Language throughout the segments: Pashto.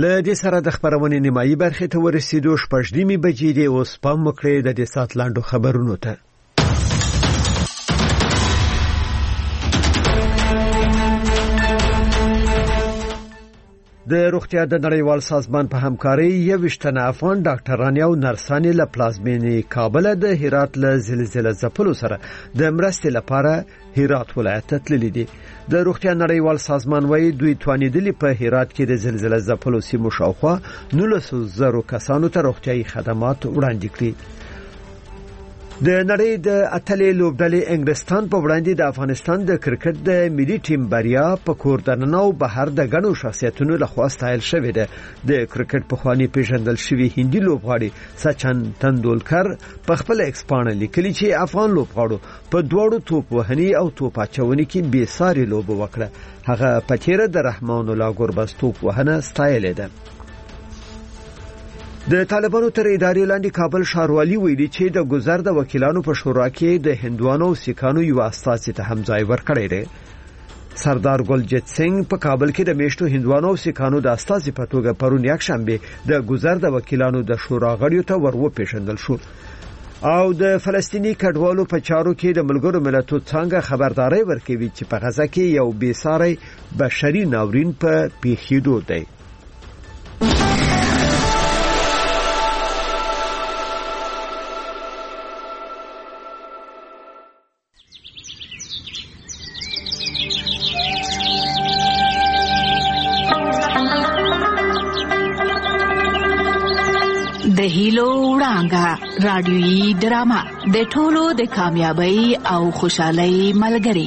له دې سره د خبرونې نیمایي برخې ته ورسېدو. 6:30 بجې دي. اوس پام وکړئ د دې سات لاندو خبرونو ته. د روغتیا د نړیوال سازمان په همکارۍ 21 افغان ډاکټران او نرسانې له پلازمینې کابل د هرات له زلزلې ځپلو سره د مرستې لپاره هرات ولایت ته تللي دي. د روغتیا نړیوال سازمان وايي دوی توانیدلي په هرات کې د زلزلې ځپلو سیمو شاوخوا 19,000 کسانو ته روغتیايي خدمات وړاندې کړي. د نړۍ د اتلې لوبډلې انګلستان په وړاندې د افغانستان د کرکټ د ملي ټیم بریا په کور دننه او بهر د غنو شخصیتونو لخوا ستایل شوې ده. د کرکټ په خواني پیژندل شوی هندي لوبغاړي سچن تندولکر په خپل ایکس پاڼه لیکلي چې افغان لوبغاړو په دوړو توپ وهني او توپ اچونې کې بې ساري لوب وکړه. هغه په تیر د رحمان الله ګوربز توپ وهنه ستایلې ده. د طالبانو تر ادارې لاندې کابل ښاروالي ویلي چې د گذر د وکیلانو په شورا کې د هندوانو او سیکانو یو استازي ته هم ځای ورکړی دی. سردار ګلجیت سنگ په کابل کې د میشتو هندوانو او سیکانو د استازي په توګه پرون یکشنبه د گذر د وکیلانو د شورا غړیو ته ورپېژندل شو او د فلسطینی کډوالو په چارو کې د ملګرو ملتونو څنګه خبرداري ورکوي چې په غزا کې یو بې ساري بشري ناورین په پیښېدو دی. د هیلو وړانګه رادیويي ډرامه د ټولو د کامیابی او خوشحالۍ ملګری.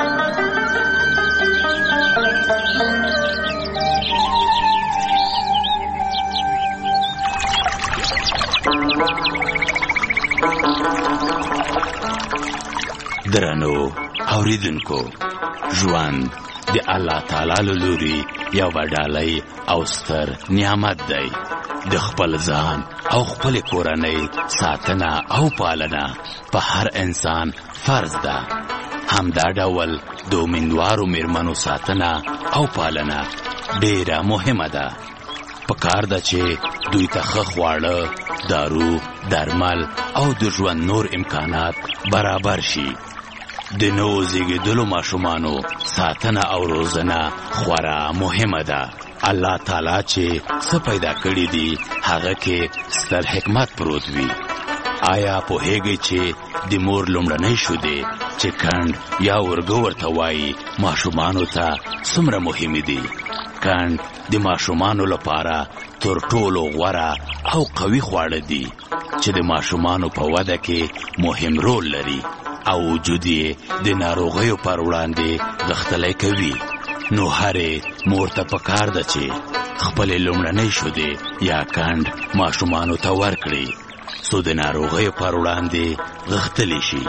درنو اوریدونکو، ژوند د الله تعالی له لوري یو وډالۍ او ستر نعمت دی. د خپل ځان او خپل کورنۍ ساتنه او پالنه په هر انسان فرض ده. همدا ډول د امیندوارو میرمنو ساتنه او پالنه ډیره مهمه ده. پکار ده چې دوی ته ښه خواړه، دارو، درمل او د ژوند نور امکانات برابر شي. د نوو زیږېدلو ماشومانو ساتنه او روزنه خورا مهمه ده. الله تعالی چې څه پیدا کړی دی هغه کې ستر حکمت پروت وي. آیا پوهیږئ چې د مور لومړنۍ شیدې چې کند یا ورګو ورته وایي ماشومانو ته څومره مهمې دي؟ کند د ماشومانو لپاره تر ټولو غوره او قوي خواړه دي چې د ماشومانو په وده کې مهم رول لري او وجود یې د ناروغیو پر وړاندې غښتلی کوي. نو هرې مور ته پکار ده چې خپلې لومړنۍ شیدې یا کند ماشومانو ته ورکړي څو د ناروغیو پر وړاندې غښتلی شي.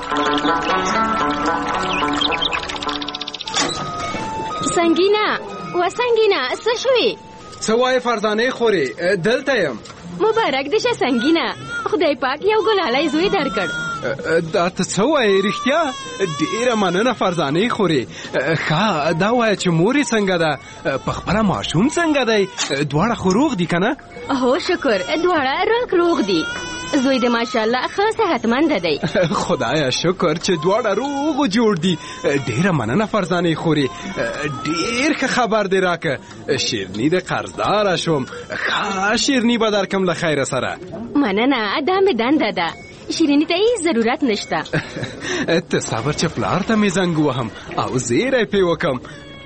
سنگینا و سنگینا څه شوې؟ څه وایې فرزانې خورې؟ دلته یم. مبارک دې شه سنگینا، خدای پاک یو ګلالی زوی درکړ. دا ته څه وایې؟ رښتیا ډیره مننه فرزانې خورې. ښه دا وایه چې مورې څنګه ده؟ په خپله ماشوم څنګه دی؟ دواړه خو روغ دي که نه؟ هو شکر، دواړه روغ دي. زوی دې ماشاءالله ښه صحتمند دی. خدایا شکر چې دواړه روغ و جوړ دي. ډیره مننه فرزانې خورې، ډیر ښه خبر دی راکه. شیرني د قرضداره شوم. ښه شیرني به درکم له خیره سره. مننه، دا مې دنده ده. شیرینی ته هیڅ ضرورت نشته. ته صبر چې پلار ته مې زنګ وهم او زیری پې وکم.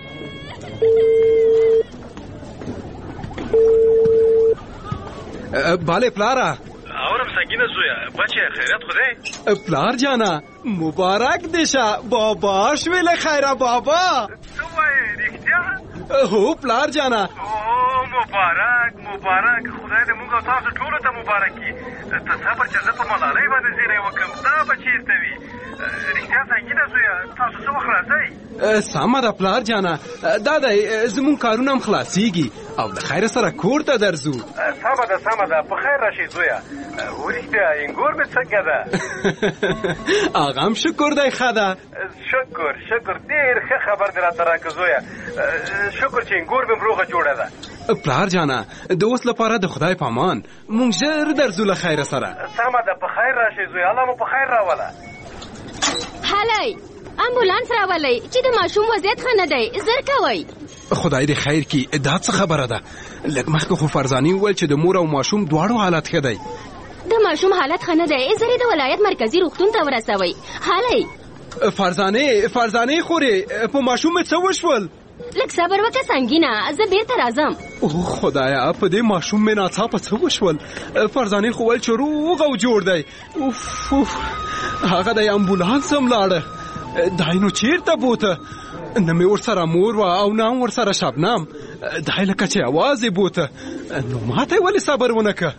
باله پلاره. اورم سنگینه زویا، بچه خیرت خوده؟ پلار جانا مبارک دیشه. بابا شوی له خیره بابا. تو وای رښتیا؟ هو پلار جانا. مبارک مبارک، خدای دې موږ تاسو ټول ته مبارک کړي. ته صبر چې زه په ملالۍ باندې زیری وکم. دا به چیرته وي؟ رښتیا سنگینه زویا، تاسو څه وخت راځئ؟ سمه ده پلار جانا، دا دی زمون کارونه هم خلاصیږي او د خیر سره کور ته درځو. سمه ده په خیر راشئ زویا. ورښتیا انګور مې څنګه ده؟ هغه هم شکر دی ښه ده. شکر ډېر ښه خبر دې راته راکړه زویا. شکر چې انګور مې روغه جوړه ده. پلار جانا د اوس لپاره د خدای په امان مونږ ژر درځو له خیره سره. سمه ده، په خیر راشئ زوی، الله مو په خیر راوله. هلئ امبولانس راولئ چې د ماشوم وضعیت ښه نه دی، زر کوئ. خدای دې خیر کړي. دا څه خبره ده؟ لږ مخکې خو فرزانې وویل چې د مور او ماشوم دواړو حالت ښه دی. د ماشوم حالت ښه نه دی، زر یې د ولایت مرکزي روغتون ته ورسوئ. هلئ فرزانې خورې په ماشوم مې څه وشول؟ لږ صبر وکړه سنګینه، زه بیرته راځم. اوه خدایا، په دې ماشوم مې ناڅاپه څه وشول؟ فرزانې خو ویل چې روغ او جوړ دی. اوف هغه د امبولانس هم لاړه. دای نو چیرته بوته؟ نه مې ورسره مور وه او نه هم ورسره شبنم. دای لکه چې اواز یې بوته. نو ماته یې ولې صبر ونه که؟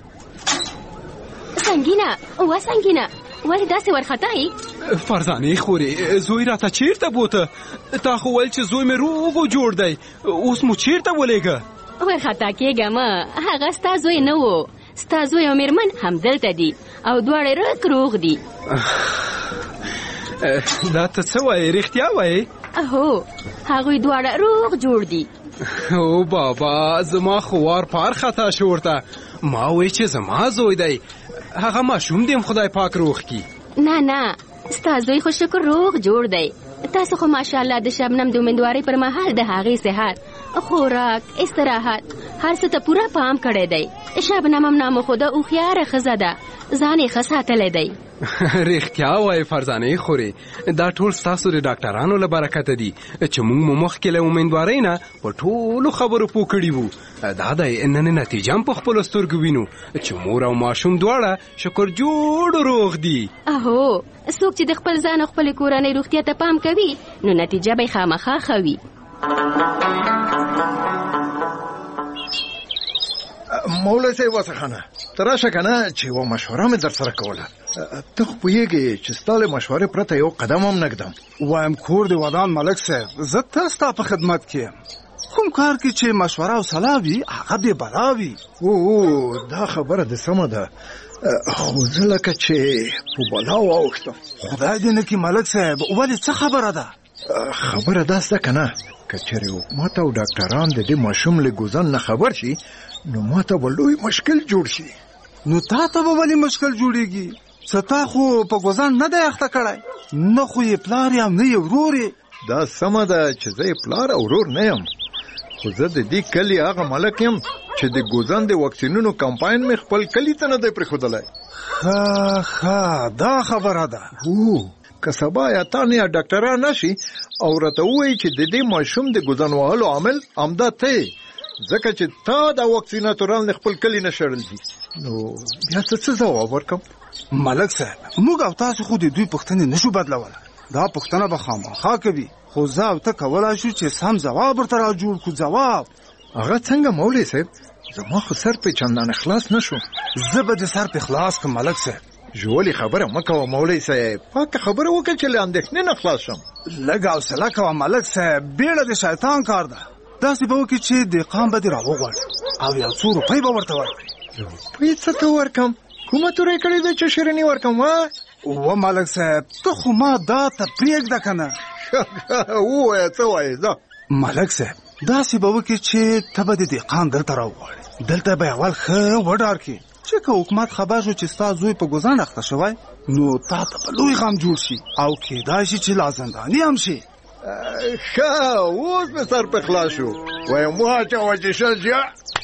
سنګینه ولې داسې ورخطایي؟ فرزانې خورې زوی راته چیرته بوته؟ تا خو ویل چې زوی مې روغ و جوړ دی، اوس مو چیرته ولېږه؟ ورخطا کېږه مه، هغه ستا زوی نه و. ستا زوی او مېرمن همدلته دي او دواړه روغ دي. دا ته څه وایې؟ رښتیا وایې؟ هو هغوی دواړه روغ جوړ دي. او بابا زما خو وار پار خطا شو ورته. ما وی چې زما زوی دی، هغه ماشوم دې خدای پاک روغ کی. نه ستا زوی خو شکر روغ جوړ دی. تاسو خو ماشاءالله د شبنم د امیندوارۍ پر مهال د هغې صحت، خوراک، استراحت هر څه ته پوره پام کړی دی. شبنم هم نامه خو د هوښیاره ښځه ده، ځان یې ښه ساتلی دی. رښتیا وایې فرزانې خورې، دا ټول ستاسو د ډاکټرانو له برکته دي چې موږ مو مخکې له امیندوارۍ نه په ټولو خبرو پوه کړي وو. دا دی نن نتیجه هم په خپلو سترګو وینو چې مور او ماشوم دواړه شکر جوړ روغ دي. اهو څوک چې د خپل ځان او خپلې کورنۍ روغتیا ته پام کوي نو نتیجه به یې خامخا ښه وي. مولوي صاحب وسخانه ته راشه کنه چې یوه مشوره مې در سره کوله. ته خو پوهېږې چې ستا له مشورې پرته یو قدم هم نه ږدم. وایم کور دې ودان ملک صاحب، زه تل ستا په خدمت کې یم. کوم کار کې چې مشوره او صلاح وي هغه بې بلا وي. او دا خبره دې سمه ده، خو زه لکه چې په بلا واوښتم. خدای دې نه کړي ملک صاحب. ولې څه خبره ده؟ خبره داسې ده که نه، که چېرې حکومت او ډاکټران د دې ماشوم له ګوزن نه خبر شي نو ماته به لوی مشکل جوړ شي. نو تا ته به ولې مشکل جوړېږي؟ څه تا خو په ګوزن نه دی اخته کړی؟ نه خو یې پلار یم نه یې ورور یې. دا سمه ده چې زه یې پلار او ورور نه یم، خو زه د دې کلي هغه ملک یم چې د ګوزن د واکسینونو کمپاین مې خپل کلي ته نه دی پرېښودلی. ښه دا خبره ده. هو که سبا یا تان یا ډاکټران نشي او راته ووایي چې د دې ماشوم د ګوزن وهلو عامل همدا ته ځکه چې تا دا واکسیناتوران له خپل کلي نه شړل دي، نو بیا څه ځواب ورکم؟ ملک صاحب موږ او تاسو خو د دوی پوښتنې نشو بدلولی. دا پوښتنه به خامخا کوي، خو زه او ته کولی شو چې سم ځواب ورته را جوړ کړو. ځواب هغه څنګه مولوي صاحب؟ زما خو سر په چندانه خلاص نشو. زه به د سر په خلاص کړم ملک صاحب. ژولې خبره مه کوه مولوي صاحب، پاکه خبره وکړه چې له اندېښنې نه خلاص شم. لږ حوصله کوه ملک صاحب، بیړه د شیطان کار ده. داسې به وکړي چې دهقان به دې راوغواړي او یو څو روپۍ به ورته ورکړي. روپۍ څه ته ورکم؟ کومه تورې کړې ده چې شیریني ورکم؟ و ملک صاحب ته خو ما دا ته پرېږده که نه. ووایه څه وایې؟ ځه ملک صاحب داسې به وکړي چې ته به د دهقان دلته راوغواړي. دلته به اول ښه وډار کړي چې که حکومت خبر شو چې ستا زوی په ګوزن اخته شوی نو تا ته به لوی غم جوړ شي او کېدای شي چې لا زنداني هم شي. ښه اوس مې سر په خلاص شو. وایم واچوه چې شل شي.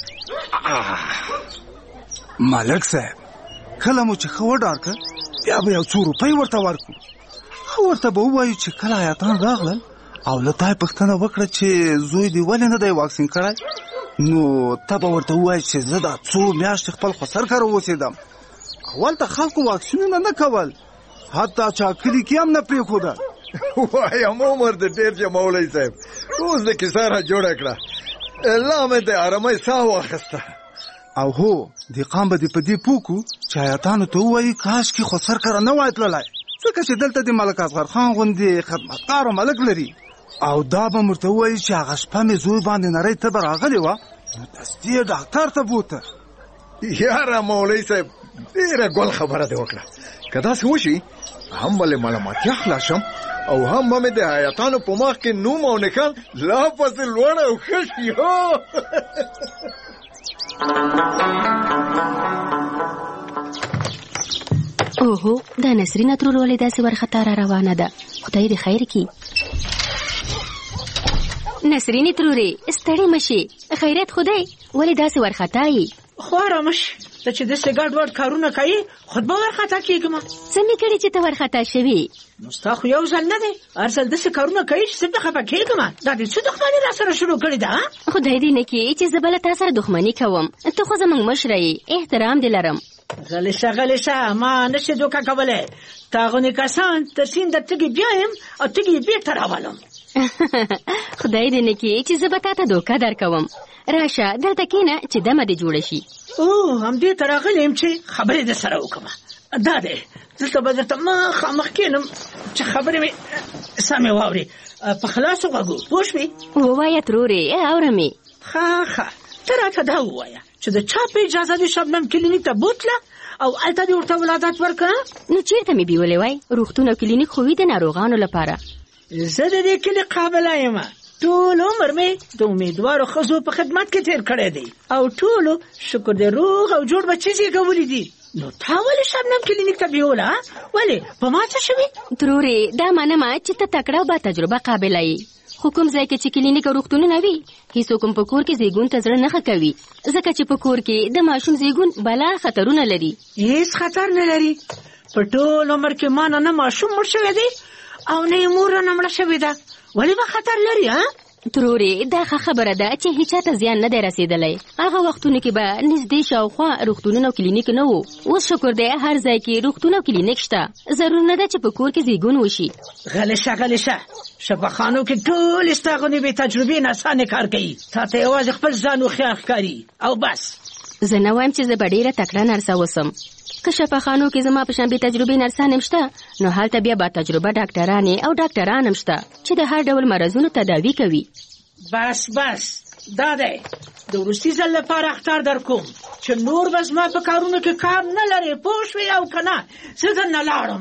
ملک صاحب کله مو چې ښه وډار کړ بیا به یو څو روپۍ ورته ورکړو. ښه ورته به ووایو چې کله آیاتان راغلل او له تا یې پوښتنه وکړه چې زوی دې ولې نه دی واکسین کړی، نو ته به ورته ووایې چې زه دا څو میاشتې خپل خسر کره اوسېدم. اول ته خلکو واکسینونه نه کول، حتی چا کلي کې هم نه پرېښودل. وایم عمر د ډېر چې مولوي صاحب اوس د کیسه را جوړه کړه، لا مې د ارامۍ ساه واخیسته. او هو دهقان به دې په دې پوه کړو چې آیاتانو ته ووایي کاشکې خسر کره نه وای تللی، ځکه چې دلته د ملک اصغر خان غوندې خدمتګار او ملک لري. او دا به ورته ووایي چې هغه شپه مې زوی باندې نری تبه راغلې وه نو دستي یې ډاکټر ته بوته. یاره مولوي صاحب ډېره ګل خبره دې وکړه. که داسې وشي هم به له ملامتیا خلاص شم او هم به مې د حیاتانو په مخ کې نوم او نښان لا پسې لوړ او ښه شي. اوهو دا نسرینه ترور ولې داسې ورخطا را روانه ده؟ خدای دې خیر کړي. نسرینې ترورې ستړې مشي، خیرت خدای ولې داسې ورخطا یې؟ خو آرامش ته چې داسې ګډ وډ کارونه کوي خود به ورخطا کېږم. څه مې کړي چې ته ورخطا شوې؟ نو ستا خو یو ځل نه دی، هر ځل داسې کارونه کوي چې زه پې خفه کېږم. دا دې څه دښمني را سره شروع کړې ده؟ خدای دې نه کړي چې زه بله تا سره دښمني کوم. ته خو زموږ مشره یې، احترام دې لرم. غلی شه ما نشي دوکه کولی. تا غونې کسان تر سیند تږي بیایم او تږي یې بېرته راولم. خدای دې نه کړي چې زه به تا ته دوکه درکوم. راشه دلته کښېنه چې دمه دې جوړه شي. همدې ته راغلی یم چې خبرې در سره وکړم. دا دی دلته به درته مخامخ کښېنم چې خبرې مې سمې واورې په خلاصو غوږو. پوه شوې؟ ووایه ترورې اورم یې. ښه ته راته دا ووایه چې د چا په اجازه دې شبنم کلینیک ته بوتله او هلته دې ورته ولادت ورکړه؟ نو چېرته مې بیولې وای؟ روغتون او کلینیک خو وي د ناروغانو لپاره. زه د دې کلي قابله یم. ټول عمر مې د امیدوارو ښځو په خدمت کې تېر کړی دی او ټولو شکر دې روغ او جوړ بچي زېږولي دي. نو تا ولې شبنم کلینیک ته بیوله؟ ولې په ما څه شوي؟ ترورې دا منمه چې ته تکړه او با تجربه قابله یې، خو کوم ځای کې چې کلینیک او روغتونونه وي هیڅوک هم په کور کې زیږون ته زړه نه ښه کوي، ځکه چې په کور کې د ماشوم زیږون بلا خطرونه لري. هیڅ خطر نه لري. په ټول عمر کې ما نه ماشوم مړ شوی دی او نه یې مور رانه مړه شوې ده. ولې به خطر لري؟ ترورې دا ښه خبره ده چې هیچا ته زیان نه دی رسېدلی. هغه وختونو کې به نږدې شاوخوا روغتونونه او کلینیک نه وو. اوس شکر دی هر ځای کې روغتون او کلینیک شته. ضرور نه ده چې په کور کې زیږون وشي. غلی شه شفاخانو کې ټول ستا غوندې بې تجربې ناسانې کار کوي. تا ته یوازې خپل ځان هوښیار ښکاري او بس. زه نه وایم چې زه به ډېره تکړه نرسه اوسم. که شفاخانو کې زما په شان بې تجربې نرسان هم شته نو هلته بیا با تجربه ډاکټرانې او ډاکټران هم شته چې د هر ډول مرضونو تداوي کوي. بس دا دی د وروستي ځل لپاره اخطار در کوم چې نور به زما په کارونو کې کار نه لرې. پوه شوې او که نه زه درنه لاړم.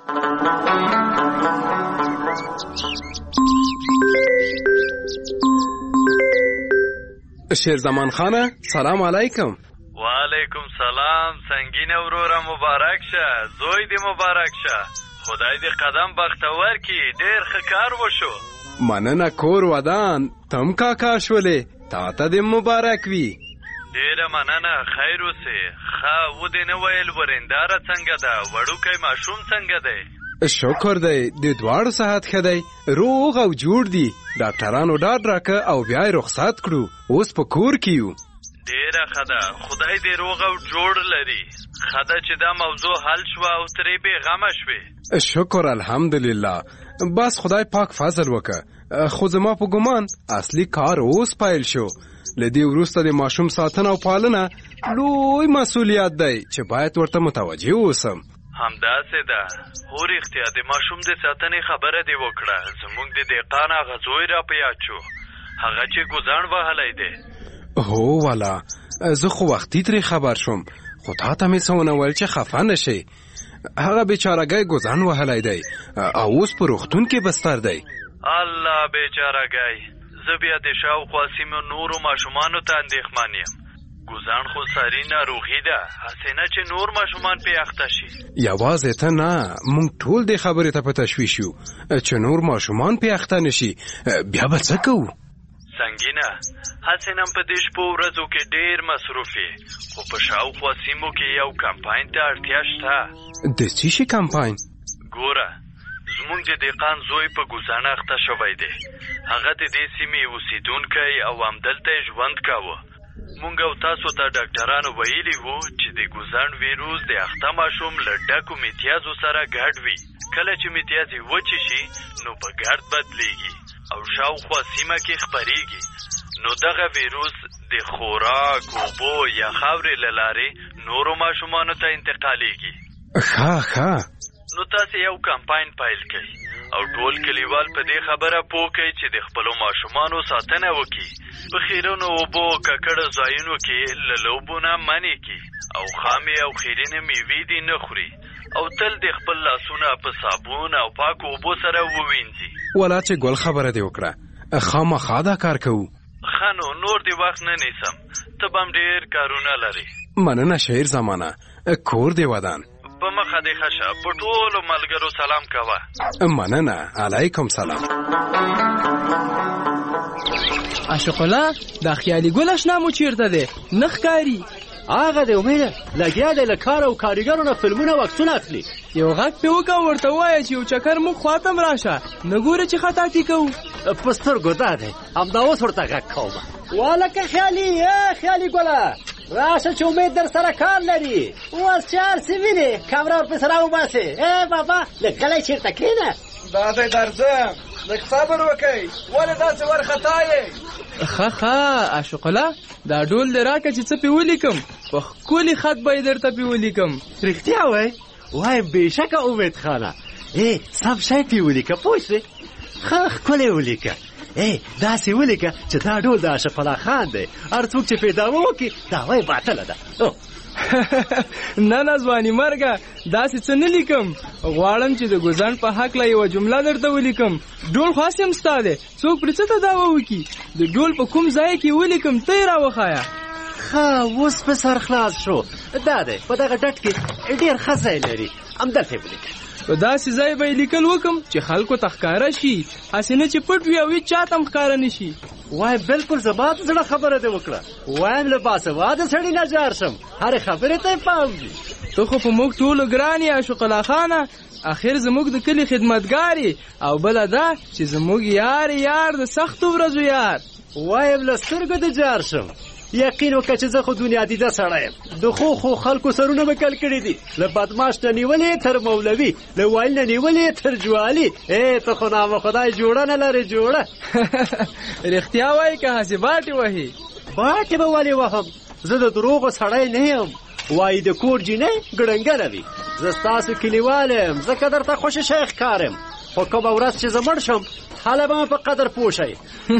شیرزمان خانه سلام علیکم. وعلیکم سلام. سنگین وروره مبارک شه، زوی دې مبارک شه. خدای دې قدم بختور کی، ډېر ښه کار وشو. مننه کور ودان تم کاکا شولې، تا ته دې مبارک وي. ډېره مننه، خیر اوسې. ښه و دې نه ویل ورنداره څنګه ده؟ وړوکی ماشوم څنګه دی؟ شکر دی د دواړو صحت ښه دی، روغ او جوړ دي. ډاکټرانو ډاډ راکه او بیا یې رخصت کړو، اوس په کور کې یو. ډېره ښه ده، خدای دې روغ او جوړ لري. ښه ده چې دا موضوع حل شوه او ترې بېغمه شوې. شکر الحمدلله. بس خدای پاک فضل وکړه. خو زما په ګمان اصلي کار اوس پیل شو. له دې وروسته د ماشوم ساتنه او پالنه لوی مسؤلیت دی چې باید ورته متوجه اوسم. همداسې ده. هو رښتیا د ماشوم د ساتنې خبره دې وکړه. زموږ د دهقان هغه زوی را په یاد شو، هغه چې ګوزڼ وهلی دی. هو والا زه خو وختي ترې خبر شوم، خو تا ته مې څه ونه ویل چې خفه نه شي. هغه بیچارهګی ګوزڼ وهلی دی او اوس په روغتون کې بستر دی. الله بیچارهګی. زه بیا د شاوخوا سیمو نورو ماشومانو ته اندېښمن یم. ګوزڼ خو ساري ناروغي ده، هسې نه چې نور ماشومان پې اخته شي. یوازې ته نه، موږ ټول دې خبرې ته په تشویش یو چې نور ماشومان پې اخته نه شي. بیا به څه کوو؟ سنګینه، هسې نن په دې شپو ورځو کې ډېر مصروف یې، خو په شاوخوا سیمو کې یو کمپاین ته اړتیا شته. د څه شي کمپاین؟ ګوره، زموږ د دهقان زوی په ګوزڼ اخته شوی دی. هغه د دې سیمې اوسېدونکی او همدلته یې ژوند کاوه. مونږ او تاسو ته ډاکټرانو ویلي وو چې د ګوزڼ ویروس د اخته ماشوم له ډکو میتیازو سره ګډ وي. کله چې میتیازې وچې شي نو په ګرد بدلیږي او شاوخوا سیمه کې خپریږي. نو دغه ویروس د خوراک، اوبو یا خاورې له لارې نورو ماشومانو ته انتقالیږي. ښه نو تاسې یو کمپاین پیل کړئ او ټول کلیوال په دې خبره پوه کړئ چې د خپلو ماشومانو ساتنه وکړي. په خیرونو اوبو ککړو ځایونو کې له لوبو نه منع کړي او خامې او خیرینې میوې دې نه خوري او تل د خپل لاسونه په صابون او پاکو اوبو سره ووینځي. ولا چې ګل خبره دې وکړه، خامخا دا کار کوو. ښه نو نور دې وخت نه نیسم، ته به هم ډېر کارونه لري. مننه شعر زمانه، کور دې ودان. په مخه دې ښه شه، په ټولو ملګرو سلام کوه. مننه، علیکم سلام. عاشق الله، دا خیالي ګل اشنا مو چیرته دی؟ نه ښکاري. هغه دی امیده لګیا دی له کار او کاریګرو نه فلمونه او عکسونه اخلي. یو غږ پې وکړه ورته ووایه چې یو چکر موږ خواته م راشه، نه ګوره چې خطاطي کوو. په سترګو دا دی، همدا اوس ورته غږ کوم. والکه خیالي خیالي ګله راشه چې امید در سره کار لري. اوس چې هر څه وینې کمره ورپسې راوباسې. بابا لږ غلی چېرته کښېنه. دا دی درځم، لږ صبر وکئ. ولې داسې وارخطا یې؟ ښه عاشق الله، دا ډول دې راکړه چې څه پې ولیکم، په ښکلي خط به یې درته پې ولیکم. رښتیا وایې؟ وایم بېشکه امید خانه، سم شی پې ولیکه پوه شوې. ښه ښکلی ولیکه. داسې ولیکه چې دا ډول د عاشق الله خان دی، هر څوک چې پې دعوه وکړي دعوه یې باطله ده. نه ځواني مرګه، داسې څه نه لیکم. غواړم چې د ګوزن په هکله یوه جمله درته ولیکم. ډول خاص یم ستا دی، څوک پرې څه ته دعوه وکړي. د ډول په کوم ځای کې ولیکم ته یې راوښایه. ښه اوس په سر خلاص شو. دا دی په دغه ډټ کې ډېر ښه ځای لري، همدلته یې ولیکه. په داسې ځای به یې لیکل وکم چې خلکو ته ښکاره شي، هسې نه چې پټ وي او هېڅ چا ته هم ښکاره نه شي. وایم بلکل زما د زړه خبره دې وکړه. وایم له باسواده سړي نه جار شم، هرې خبرې ته یې پام وي. ته خو په موږ ټولو ګران یې عاشق الله خانه، اخر زموږ د کلي خدمتګار یې، او بله دا چې زموږ یار د سختو ورځو یار. وایم له سترګو دې جار شم. یقین وکړه چې زه خو دنیا دیده سړی یم. د خو خلکو سرونه مې کل کړي دي، له بدماش نه نیولې تر مولوي، له وایل نه نیولې تر جوالي. ته خو نامه خدای جوړه نه لرې جوړه. رښتیا وایي که هسې باټې وهي؟ باټې به ولې وهم، زه د دروغو سړی نه یم. وایي د کور جینۍ ګړنګنه وي. زه ستاسو کلیوال یم، ځکه درته خوشې شی ښکارم. خو کومه ورځ چې زه مړ شم هله به مې په قدر پوه شئ.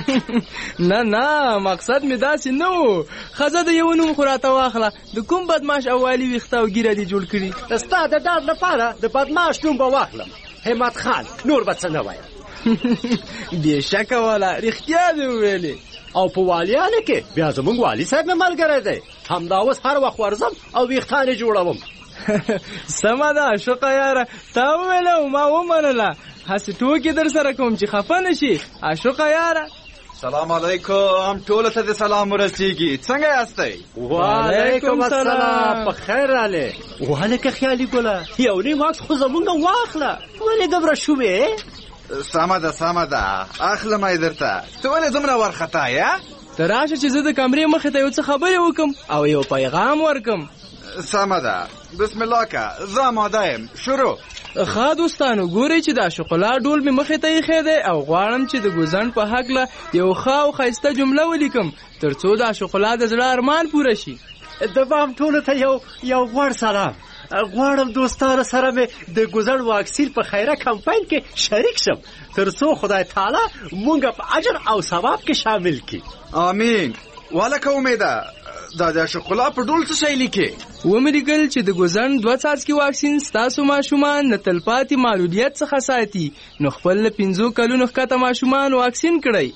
نه مقصد مې داسې نه و. ښځه د یو نوم خو راته واخله، د کوم بدماش او والي ویښته او ږیره دې جوړ کړي. ستا د ډاډ لپاره د بدماش نوم به واخلم، همت خان، نور به څه نه وایم. بېشکه والا رښتیا دې وویلې. او په والیانو کې بیا زموږ والي صاحب مې ملګری دی، همدا اوس هر وخت ورځم او ویښتان یې جوړوم. سمه ده عاشقه یاره، تا وویله او ما ومنله. هسې ټوکې در سره کوم چې خفه نه شي عاشقه یاره. سلام علیکم، ټولو ته د سلام ورسیږي. څنګه یاستئ؟ وعلیکم السلام، په خیر راغلې. وهلکه خیالي ګله، یو نیم عکس خو زمونږ واخله. ولې دومره شومې؟ سمه ده اخلم یې درته. ته ولې دومره وارخطا یې؟ ته راشه چې زه د کمرې مخې ته یو څه خبرې وکم او یو پیغام ورکم. سمه ده، بسم الله که، زه آماده یم، شروع. ښه دوستانو، ګورئ چې د عاشق الله ډول مې مخې ته ایښی دی او غواړم چې د ګوزن په هکله یو ښه او ښایسته جمله ولیکم تر څو د عاشق الله د زړه ارمان پوره شي. د بام ټولو ته یو غوړ سلام. غواړم دوستانو سره مې د ګوزن واکسین په خیره کمپاین کې شریک شم تر څو خدای تعالی مونږ په اجر او ثواب کې شامل کړي. آمین. والکه امیده، دا د عاشق الله په ډول څه شی لیکې؟ ومې لیکل چې د ګوزن 2 څاڅکي واکسین ستاسو ماشومان د تلپاتې معلولیت څخه ساتي، نو خپل له 5 کلونو ښکته ماشومان واکسین کړئ.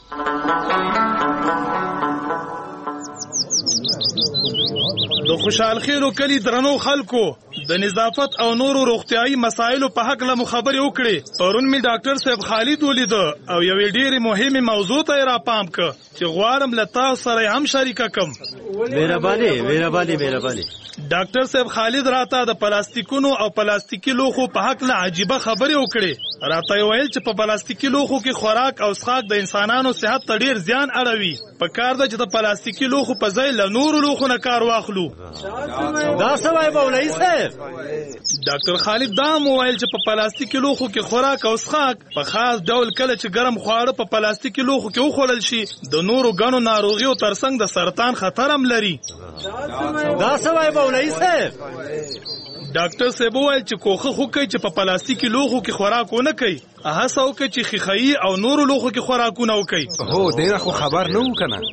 د خوشحال خیلو کلی درنو خلکو، د نظافت او نورو روغتیايي مسایلو په حق له خبرې وکړې. پرون می ډاکټر صاحب خالد ولیده او یوې ډېرې مهمه موضوع ته را پام ک چې غواړم له تاسو سره هم شریکه کم. مهرباني. ډاکټر صاحب خالد راته د پلاستیکونو او پلاستیکي لوښو په حق له عجیبه خبرې وکړې. راته ویل چې په پلاستیکي لوښو کې خوراک او څښاک د انسانانو صحت ته ډېر زیان اړوي. په کار ده چې د پلاستیکي لوښو په ځای له نورو لوښو نه کار واخلو. دا څه وایي مولوي صاحب؟ ډاکټر خالد دا وویل چې په پلاستیکي لوښو کې خوراک او څښاک په خاص ډول کله چې ګرم خواړه په پلاستیکي لوښو کې وخوړل شي د نورو ګڼو ناروغیو ترڅنګ د سرطان خطر هم لري. دا څه وایي مولوي صاحب؟ ډاکټر صاحب وویل چې کوښښ وکړئ چې په پلاستیکي لوښو کې خوراک ونه کوئ هڅه وکړه چې خیخایي او نورو لوښو کې خوراکونه وکړي. هو ډېره خو خبر نه وو که نه؟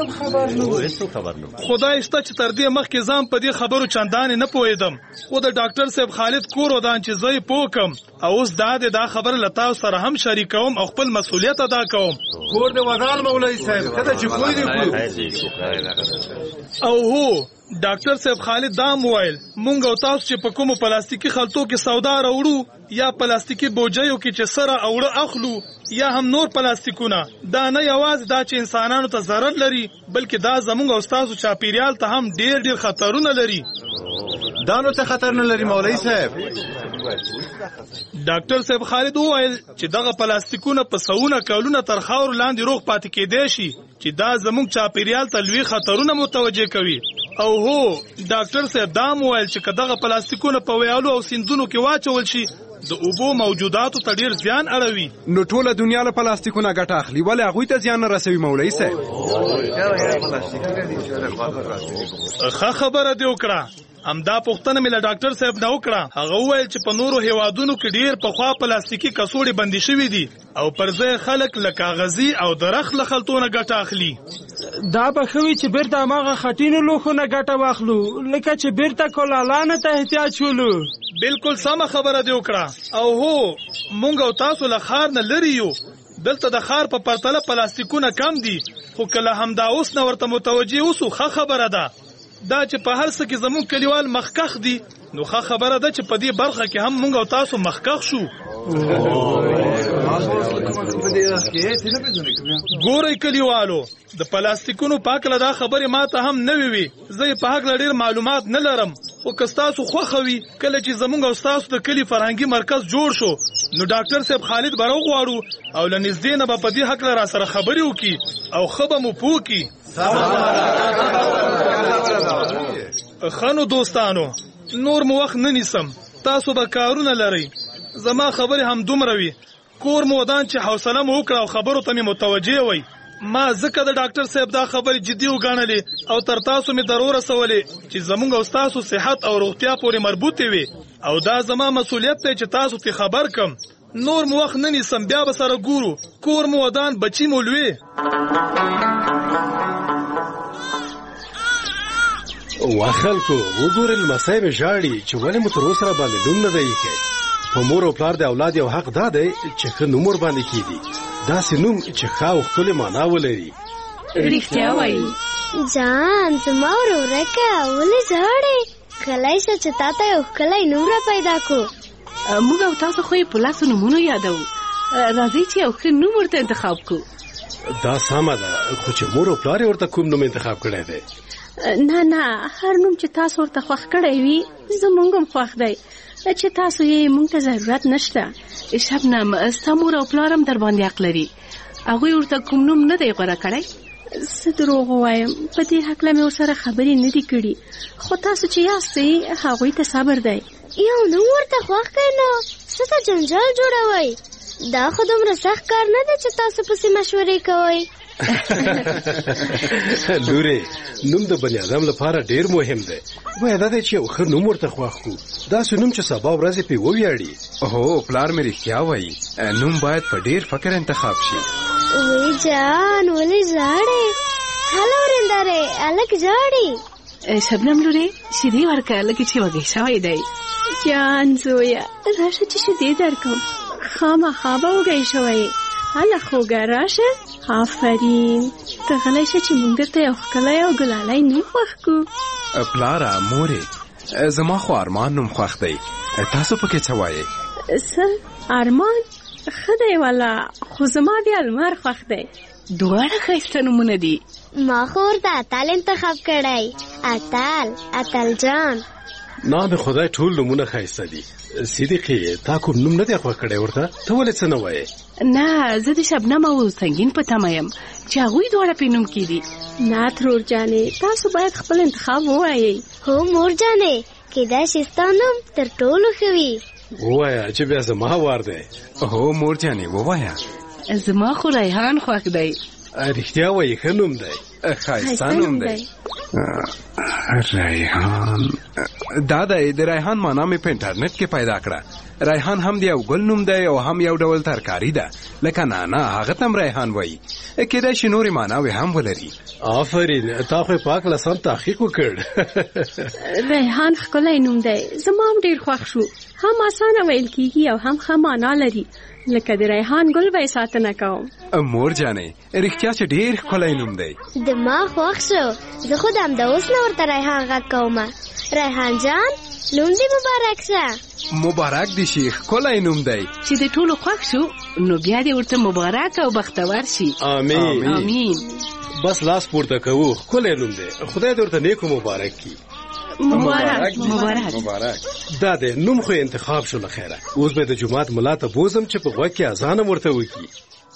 خدای شته چې تر دې مخکې ځان په دې خبرو چندانې نه پوهېدم، خو د ډاکټر صاحب خالد کور ودان چې زه یې پوه کړم او اوس دا خبره له تاسو سره هم شریکوم او خپل مسؤلیت ادا کوم. کور دې ودان مولوي صاحب، کله چې پوه دې کړو. او هو ډاکټر صاحب خالد دا موایل مونږ او تاسو چې په کومو پلاستیکي خلطو کې سودا راوړو یا پلاستیکي بوجیو کې چې سره اوړه اخلو یا هم نور پلاستیکونه، دا نه یوازې دا چې انسانانو ته ضرر لري بلکې دا زمونږ او تاسو چاپیریال ته هم ډېر خطرونه لري. دا نو ته خطر نه لري مولوي صاحب. ډاکټر صاحب خالد وویل چې دغه پلاستیکونه په سوونه کلونه تر خاورو لاندې روغ پاتې کېدای شي چې دا زموږ چاپیریال ته لوی خطرونه متوجه کوي. او هو ډاکټر صاحب دا وویل چې که دغه پلاستیکونه په ویالو او سیندونو کې واچول شي د اوبو موجوداتو ته ډیر زیان اړوي. نو ټوله دنیا له پلاستیکونه ګټه اخلي، ولې هغوی ته زیان نه رسوي مولوي صاحب؟ ښه خبره دې وکړه. همدا پوښتنه مې له ډاکټر صاحب نه وکړه. هغه وویل چې په نورو هیوادونو کې ډیر پخوا پلاستیکي کڅوړې بندي شوي دي او پر ځای خلک له کاغذي او درخت له خلطونه ګټه اخلي. دا به ښه وي چې بیرته هماغه خټینو لوښو نه ګټه واخلو لکه چې بیرته کولالانو ته احتیاج شولو. بالکل سمه خبره دې وکړه. او هو مونږ او تاسو له ښار نه لرې یو، دلته د ښار په پرتله پلاستیکونه کم دي، خو کله همدا اوس نه ورته متوجه اوسو ښه خبره ده. دا چې په هر څه کې زموږ کلیوال مخکښ دي نو ښه خبره ده چې په دې برخه کې هم مونږ او تاسو مخکښ شو. ګورئ کلیوالو، د پلاستیکونو په هکله دا خبرې ما ته هم نوې وي. زه یې په هکله ډېر معلومات نه لرم، خو که ستاسو خوښه وي کله چې زموږ او ستاسو د کلي فرهنګي مرکز جوړ شو نو ډاکټر صاحب خالد به راوغواړو او له نږدې نه به په دې هکله را سره خبرې وکړي او ښه به مو پوه کړي. ښه نو دوستانو، نور مو وخت نه نیسم، تاسو به کارونه لرئ. زما خبرې هم دومره وي. کور مو ودان چې حوصله مو وکړه او خبرو ته مې متوجه وئ. ما ځکه د ډاکټر صاحب دا خبرې جدي وګڼلې او تر تاسو مې در ورسولې چې زموږ او ستاسو صحت او روغتیا پورې مربوطې وي او دا زما مسؤلیت دی چې تاسو ته خبر کم. نور مو وخت نه نیسم، بیا به سره ګورو. کور مو ودان، بچی مو لوی. وا خلکو وګورئ، لمسی مې ژاړي چې ولې مو تر اوسه راباندې نوم نه دی ایښی. په مور او پلار د اولاد یو حق دا دی چې ښه نوم ورباندې کېږي، داسې نوم چې ښه او ښکلې معنا ولري. رښتیا وایي جان، زما ورورکه ولې ژاړې؟ کلی شه چې تا ته یو ښکلی نوم را پیدا کړو. موږ او تاسو خو یې په لاسو نومونو یادوو. راځئ چې یو ښه نوم ورته انتخاب کړو. دا سمه ده، خو چې مور او پلار یې ورته کوم نوم انتخاب کړی دی؟ نه، هر نوم چې تاسو ورته خوښ کړی وي زموږ هم خوښ دی. چې تاسو یې موږ ته ضرورت نشته. شبنم، ستا مور او پلار هم در باندې حق لري، هغوی ورته کوم نوم نه دی غوره کړی. څه دروغ ووایم، په دې هکله مې ورسره خبرې نه دي کړي، خو تاسو چې یاستئ هغوی ته صبر دی. یو نوم ورته خوښ کړئ نو څه ته جنجال جوړوئ؟ دا خو دومره سخت کار نه دی چې تاسو پسې مشورې کوئ. لورې، نوم د بني ادم لپاره ډیر مهم دی. باید دا چې یو ښه نوم ورته خوښ کړو، داسې نوم چې سبا ورځې پرې وویاړي. هو پلار مې رښتیا وایي، نوم باید په ډیر فکر انتخاب شي. وی جان، ولې ژاړې؟ هله ورندارې، هلک ژاړي. شبنم لورې، شیدې ورکړه، لکه چې وږی شوی دی. جان زویه، راشه چې شیدې درکړم، خامخا به وږی شوی. هله خوږه راشه. آفرین، ته غلی شه چې موږ درته یو ښکلی او ګلالی نوم خوښ کړو. پلاره، مورې، زما خو ارمان نوم خوښ دی، تاسو پکې څه وایې؟ څه ارمان؟ ښه دی والا، خو زما بیا لمر خوښ دی. دواړه ښایسته نومونه دي. ما خو ورته اتل انتخاب کړی، اتل جان. نه، د خدای ټول نومونه ښایسته دي. صدیقې، تا کوم نوم نه دی خوښ کړی ورته؟ ته ولې څه نه وایې؟ نه، زه د شبنم او سنګین په تمه یم چې هغوی دواړه پې نوم کېدي. نه ترور جانې، تاسو باید خپل انتخاب ووایئ. هو مور جانې، کېدای شي ستا نوم تر ټولو ښه وي. ووایه چې بیا زما وار دی. هو مور جانې، ووایه. زما خو ریحان خوښ دی. رښتیا وایي، ښه نوم دی، ښایسته نوم دی. ریحان، دا د ریحان معنا مې په انټرنیټ کې پیدا کړه. ریحان هم د یو ګل نوم دی او هم یو ډول ترکاری ده لکه نانا هغه ته هم ریحان وایي کیدای شي نورې معناوې هم ولري. آفرین تا خو په هکله سم تحقیق وکړ. ریحان ښکلی نوم دی زما هم ډېر خوښ شو هم اسانه ویل کیږي او هم ښه معنا لري لکه د ریحان ګل به یې ساتنه کوم. مور جانې رښتیا چې ډېر ښکلی نوم دی. د ما خوښ شو زه خو د همداوس نه ورته ریحان غږ کومه. ریحان جان نوم دې مبارک شه. مبارک دې شي ښکلی نوم دی. چې د ټولو خوښ شو نو بیا دې ورته مبارک او بختور شي. آمین آمین. بس لاس پورته کوو ښکلی نوم دی خدای دې ورته نیکو مبارک کړي. مبارک. دا د نوم خو انتخاب شو لخیره اوس به د جمعات ملا ته بوزم چې په غوږ کې اذان ورته وکړي.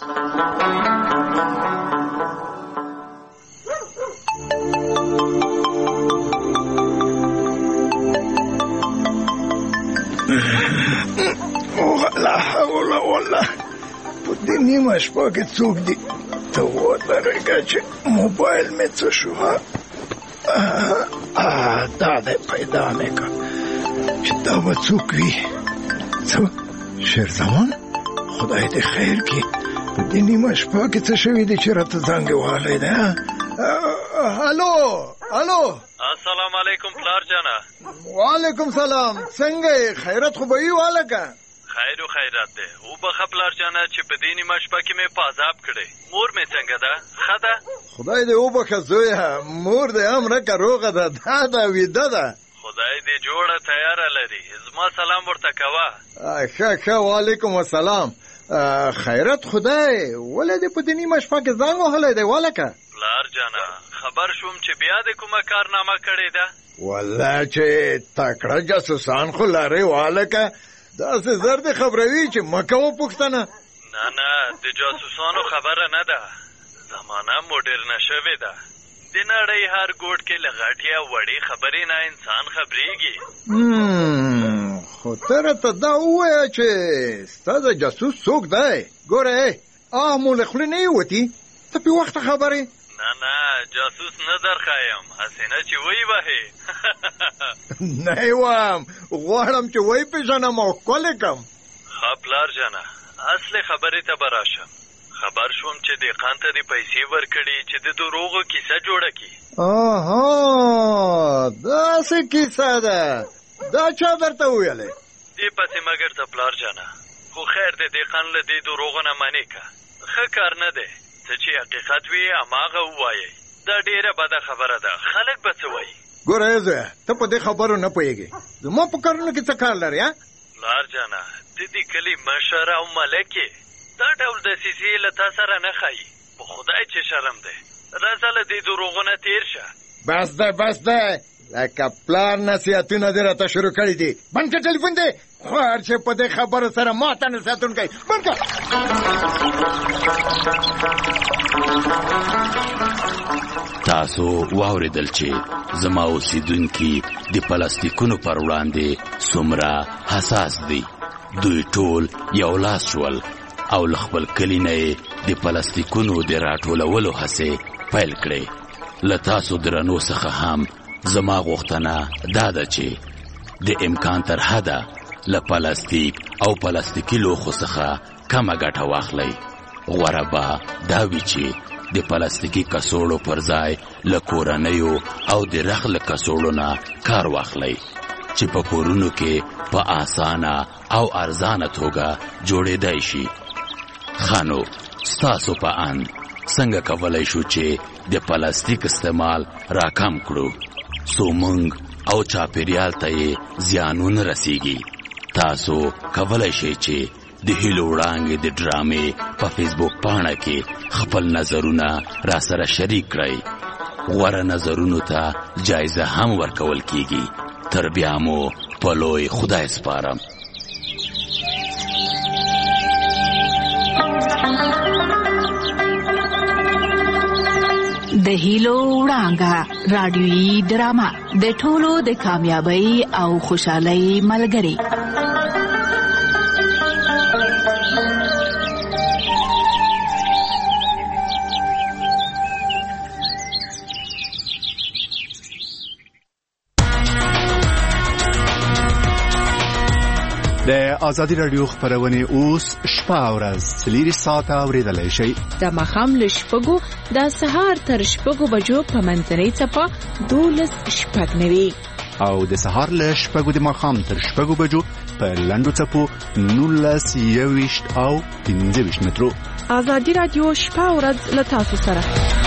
لا حول ولا په دې نیمه شپه کې څوک دي ته ودرېږه چې موبایل مې څه شو دا دی پیدا مې کړ چې دا به څوک وي. څه شیرزمان خدای دې خیر کړي په دې نیمه شپه کې څه شوي دي چې راته زنګ وهلی دی. الو السلام علیکم پلار جانا. وعلیکم سلام. څنګه خیرت خو به وي والکه؟ خیر و خیرات دی. وبخه پلار جانا چې په دې نیمه شپه کې مې په عذاب کړی. مور مې څنګه ده ښه ده؟ خدای دې وبخه زویه مور دې هم رکه روغه ده دا ویده ده. خدای دې جوړه تیاره لري زما سلام ورته کوه. ښه وعلیکم السلام. خیرت خدای ولې دې په دې نیمه شپه کې زنګ وهلی دی والکه؟ پلار جانا خبر شوم چې بیا د کومه کارنامه کړې ده. والله چې تکړه جاسوسان خو لرې والکه داسې زر دې خبروي چې مه کوه پوښتنه. نه د جاسوسانو خبره نه ده. زمانه موډرنه شوې ده. د نړۍ هر ګوټ کې له غټې او وړې خبرې نه انسان خبرېږي. خو ته راته دا ووایه چې ستا د جاسوس څوک دی؟ ګوره مو له خولې نه یې وتي ته پې وخته خبرې. نه جاسوس نه درخوایم هسې نه چې وی وهې. نه یې وایم غواړم چې وی پېژنم او ښکلې کړم. ښه پلار جانه اصلي خبرې ته به راشم. خبر شوم چې دهقان ته دې پیسې ورکړي چې د دروغو کیسه جوړه کړي. داسې کیسه ده دا چا درته وویلې؟ دې پسې مګر ته پلار جانه خو خیر دې دهقان له دې دروغو نه منې که ښه کار نه دی. څه چې حقیقت وي هماغه ووایئ. دا ډېره بده خبره ده خلک به څه وایي. ګوره زویه ته په دې خبرو نه پوهېږې زما په کارونو کې څه کار لرې؟ پلار جانه د دې کلي مشر او ملک یې دا ډول دسیسې له تا سره نه ښایي. په خدای چې شرم دی راځه له دې دروغو نه تېر شه. بس دی لکه پلار نصیحتونه دې راته شروع کړي دي. بند کړه ټلیفون دې خوار چې په دې خبرو سره ما ته نصیحتونه کوي. بند کړه. تاسو واوریدل چې زما اوسیدونکي د پلاستیکونو پر وړاندې څومره حساس دي. دوی ټول یو لاس شول او له خپل کلي نه د پلاستیکونو د راټولولو هڅې پیل کړې. له تاسو درنو څخه هم زما غوښتنه دا ده چې د امکان تر حده له پلاستیک او پلاستیکي لوښو څخه کمه ګټه واخلئ. غوره به دا وي چې د پلاستیکي کڅوړو پر ځای له کورنیو او د رخ له کڅوړو نه کار واخلئ چې په کورونو کې په آسانه او ارزانه توګه جوړېدای شي. خانو ستاسو په ان څنګه کولای شو چې د پلاستیک استعمال راکم کړو څو موږ او چاپیریال ته یې زیانونه رسیږي؟ تاسو کولای شئ چې د هیلو وړانګې د ډرامې په فیسبوک پاڼه کې خپل نظرونه را سره شریک کړئ. غوره نظرونو ته جایزه هم ورکول کیږي. تر بیا مو په لوی خدای سپارم. د هیلو وړانګه رادیویي ډرامه د ټولو د کامیابی او خوشحالۍ ملګری. د ازادي رادیو خبرونه اوس شپه او ورځ 3 ساعته اوریدلای شئ. د ماښام له 6 د سهار تر 6 بجو په منځنۍ څپه 12:09 او د سهار له 6 د ماښام تر 6 بجو په لنډو څپو 19 او 15 مترو. ازادي رادیو شپه او ورځ له تاسو سره.